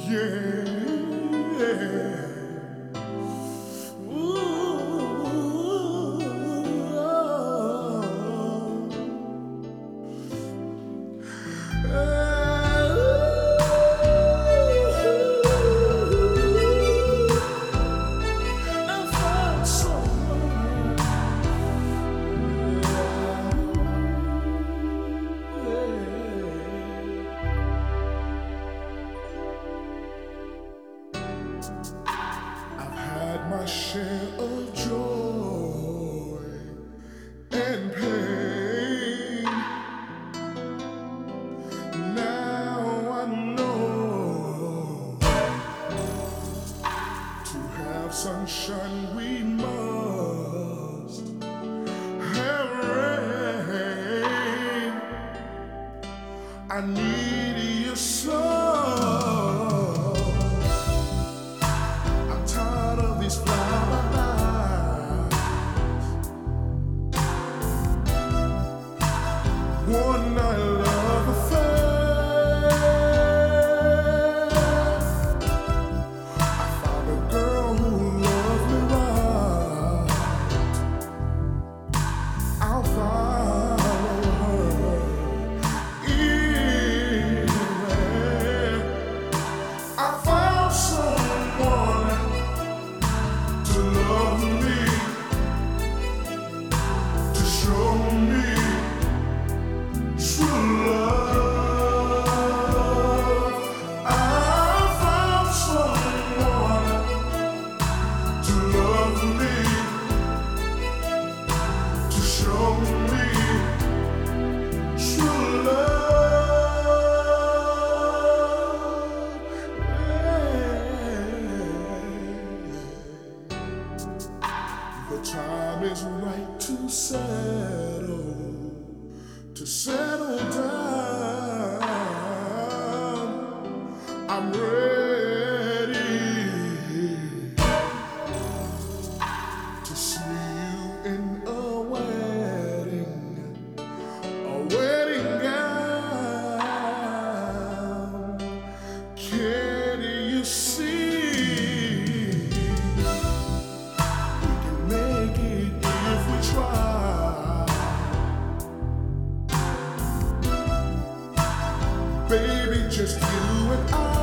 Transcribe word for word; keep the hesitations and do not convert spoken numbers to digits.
My share of joy and pain. Now I know to have sunshine we must have rain. I need you so. One night love affair. I found a girl who loved me right. I'll follow her anywhere. I found someone to love me, to show me true love. I found someone to love me, to show me true love. The time is right to settle. To settle down, I'm ready to see you in a wedding, a wedding gown. Can you see we can make it if we try? Baby, just you and I.